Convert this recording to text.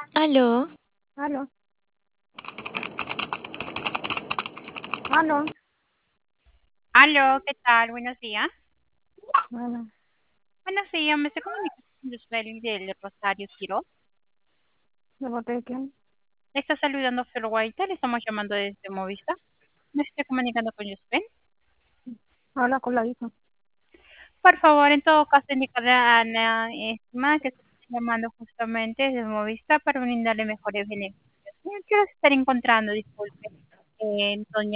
Aló, Aló, aló, aló, ¿qué tal? Buenos días. bueno, Buenos días, me estoy comunicando con Yusbeli del Rosario Quiroz. ¿de parte de quién? Le está saludando Flor Guaita, le estamos llamando desde Movista. Me estoy comunicando con Yusbel. Habla con la hija. Por favor, en todo caso, indicarle a Ana estimada que estoy llamando justamente desde Movista para brindarle mejores beneficios. ¿Qué hora se estar encontrando? Disculpe, doña